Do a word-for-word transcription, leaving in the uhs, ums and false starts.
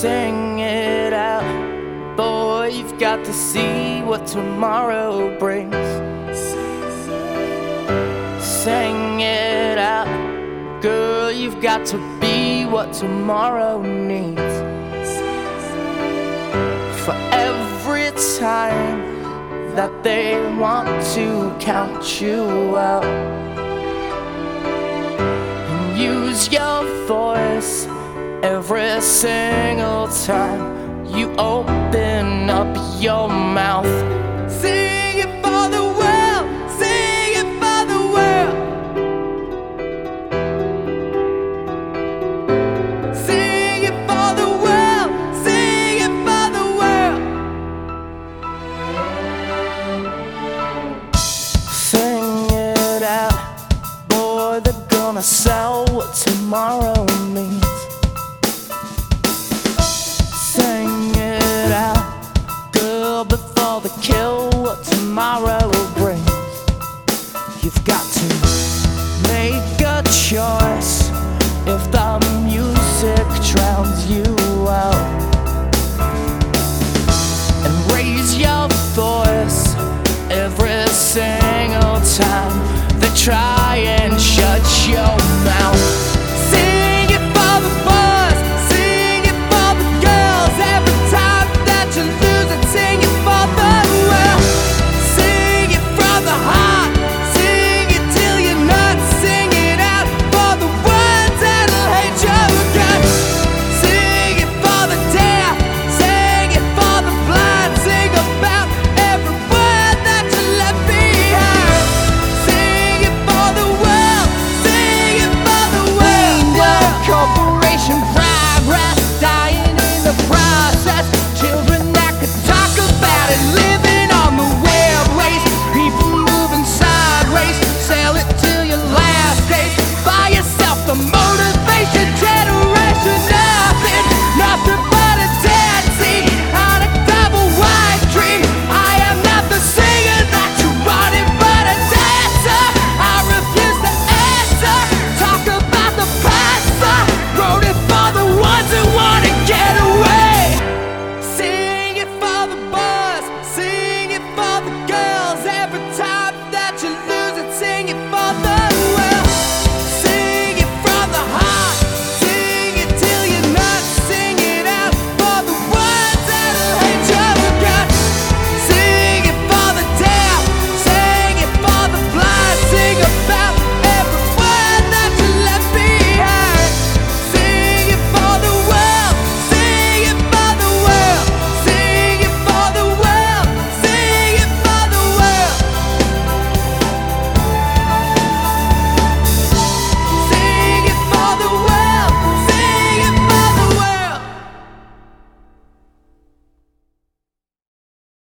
Sing it out, boy, you've got to see what tomorrow brings. Sing it out, girl, you've got to be what tomorrow needs. For every time that they want to count you out, and use your voice every single time you open up your